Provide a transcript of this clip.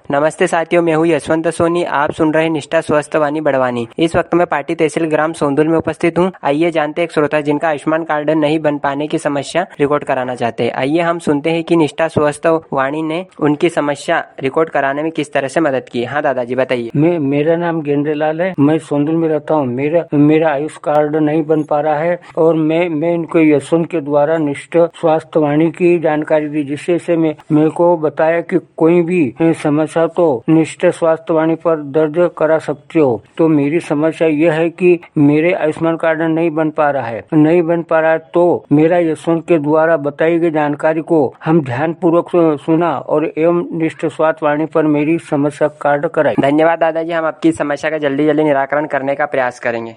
नमस्ते साथियों, मैं हूँ यशवंत सोनी। आप सुन रहे निष्ठा स्वस्थ वाणी बड़वानी। इस वक्त मैं पाटी तहसील ग्राम सोंदुल में उपस्थित हूँ। आइए जानते हैं एक श्रोता जिनका आयुष्मान कार्ड नहीं बन पाने की समस्या रिकॉर्ड कराना चाहते हैं। आइए हम सुनते हैं कि निष्ठा स्वस्थ वाणी ने उनकी समस्या रिकॉर्ड कराने में किस तरह से मदद की। हाँ दादाजी बताइए। मेरा नाम गेंद्रेलाल है। मैं सोंदुल में रहता हूँ। मेरा आयुष कार्ड नहीं बन पा रहा है और मैं इनको यशवंत के द्वारा निष्ठा स्वास्थ्य वाणी की जानकारी दी, जिससे मेरे को बताया कि कोई भी समस्या तो निष्ठा स्वास्थ्य वाणी पर दर्ज करा सकते हो। तो मेरी समस्या यह है कि मेरे आयुष्मान कार्ड नहीं बन पा रहा है तो मेरा यशवंत के द्वारा बताई गई जानकारी को हम ध्यान पूर्वक सुना और एवं निष्ठा स्वास्थ्य वाणी पर मेरी समस्या कार्ड कराई। धन्यवाद दादाजी, हम आपकी समस्या का जल्दी निराकरण करने का प्रयास करेंगे।